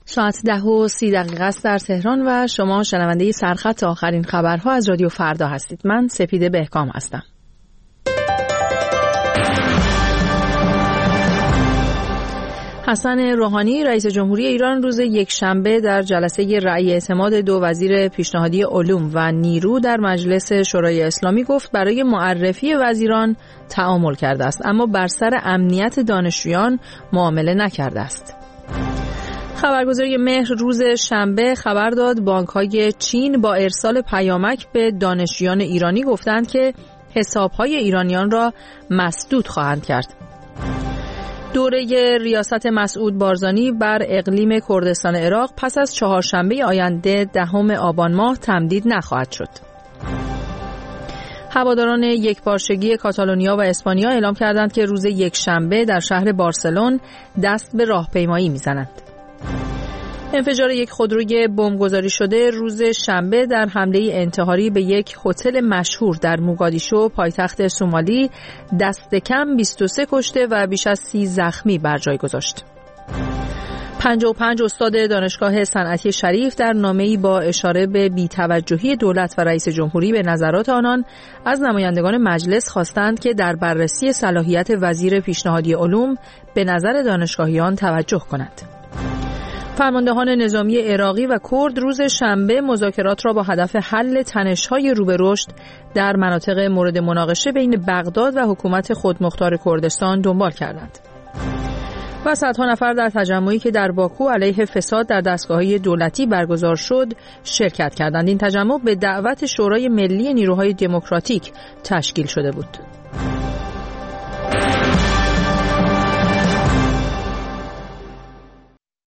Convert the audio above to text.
ساعت 10:30 است در تهران و شما شنونده سرخط آخرین خبرها از رادیو فردا هستید. من سپیده بهکام هستم. حسن روحانی رئیس جمهوری ایران روز یکشنبه در جلسه رأی اعتماد دو وزیر پیشنهادی علوم و نیرو در مجلس شورای اسلامی گفت برای معرفی وزیران تعامل کرده است، اما بر سر امنیت دانشجویان معامله نکرده است. خبرگزاری مهر روز شنبه خبر داد بانک‌های چین با ارسال پیامک به دانشجویان ایرانی گفتند که حساب‌های ایرانیان را مسدود خواهند کرد. دوره ریاست مسعود بارزانی بر اقلیم کردستان عراق پس از چهارشنبه آینده 10 آبان ماه تمدید نخواهد شد. هواداران یکپارچگی کاتالونیا و اسپانیا اعلام کردند که روز یکشنبه در شهر بارسلون دست به راهپیمایی می‌زنند. انفجار یک خودروی بمبگذاری شده روز شنبه در حمله انتحاری به یک هتل مشهور در موگادیشو پایتخت سومالی دست کم 23 کشته و بیش از 30 زخمی بر جای گذاشت. 55 استاد دانشگاه صنعتی شریف در نامه‌ای با اشاره به بی‌توجهی دولت و رئیس جمهوری به نظرات آنان از نمایندگان مجلس خواستند که در بررسی صلاحیت وزیر پیشنهادی علوم به نظر دانشگاهیان توجه کنند. فرماندهان نظامی عراقی و کرد روز شنبه مذاکرات را با هدف حل تنش‌های رو به رشد در مناطق مورد مناقشه بین بغداد و حکومت خودمختار کردستان دنبال کردند. و صدها نفر در تجمعی که در باکو علیه فساد در دستگاه‌های دولتی برگزار شد شرکت کردند. این تجمع به دعوت شورای ملی نیروهای دموکراتیک تشکیل شده بود.